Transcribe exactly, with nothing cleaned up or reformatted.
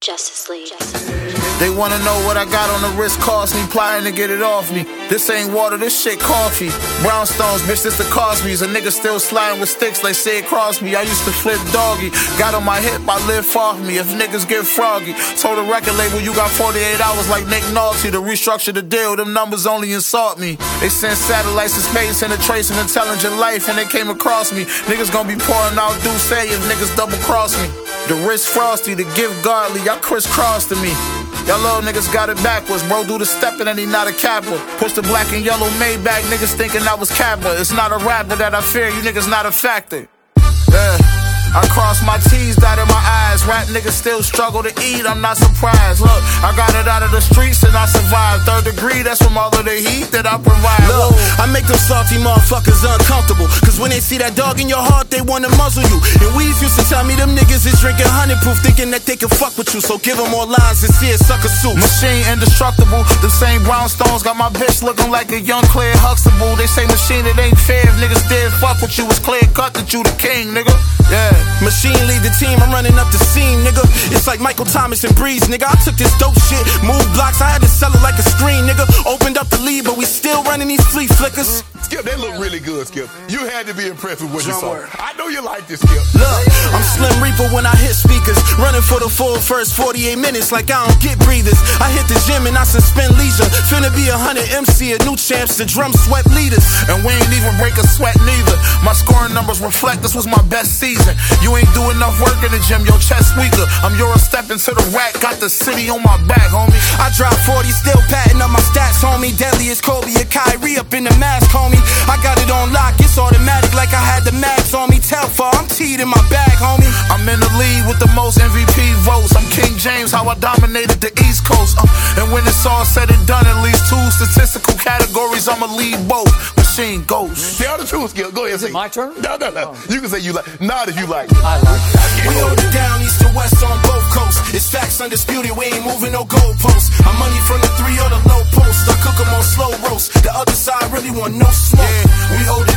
Justice League. They wanna know what I got on the wrist, cost me, plotting to get it off me. This ain't water, this shit coffee. Brownstones, bitch, this the Cosby's. A nigga still sliding with sticks like Sid Crosby. I used to flip doggy. Got on my hip, I live off me. If niggas get froggy, told the record label you got forty-eight hours like Nick Nolte to restructure the deal. Them numbers only insult me. They sent satellites to space and a trace of intelligent life, and they came across me. Niggas gonna be pouring out Douce if niggas double cross me. The wrist frosty, the gift godly, y'all crisscross to me. Y'all little niggas got it backwards, bro, do the steppin' and he not a capper. Push the black and yellow Maybach, niggas thinking I was Kappa. It's not a rapper that I fear, you niggas not a factor. Yeah. I cross my T's, dotted my eyes. Rap niggas still struggle to eat, I'm not surprised. Look, I got it out of the streets and I survived. Third degree, that's from all of the heat that I provide. Look, I make them salty motherfuckers uncomfortable, cause when they see that dog in your heart, they wanna muzzle you. And Weez used to tell me them niggas is drinking honey proof, thinking that they can fuck with you. So give them more lines and see it sucker soup. Machine indestructible, the same brownstones got my bitch looking like a young Claire Huxtable. They say machine, it ain't fair if niggas did fuck with you. It's clear cut that you the king, nigga. Yeah. Machine lead the team, I'm running up the scene, nigga. It's like Michael Thomas and Breeze, nigga. I took this dope shit, moved blocks, I had to sell it like a screen, nigga. Opened up the lead, but we still running these flea flickers. Skip, they look really good, Skip. You had to be impressed with what you saw. I know you like this, Skip. Look, I'm Slim Reaper when I hit speakers, running for the full first forty-eight minutes like I don't get breathers. I hit the gym and I suspend leisure. Finna be a hundred M C, a new champs, the drum sweat leaders. And we ain't even break a sweat neither. My scoring numbers reflect this was my best season. You ain't do enough work in the gym, your chest weaker. I'm your step into the rack, got the city on my back, homie. I drop forty, still patting up my stats, homie. Deadly as Kobe or Kyrie up in the mask, homie. I got it on lock, it's automatic like I had the max on me. Tell far, I'm teed in my bag, homie. I'm in the lead with the most M V P votes. I'm King James, how I dominated the East Coast. Uh, and when it's all said and done, at least two statistical categories, I'ma lead both. Machine Ghost. Tell the truth, Skip. Go ahead and say. My turn? No, no, no. Oh. You can say you like. Not if you like. I like it. We hold it down east to west on both coasts. It's facts undisputed, we ain't moving no goalposts. I'm money from the three or the low post. I cook them on slow roast. The other side really want no smoke. Yeah, we hold it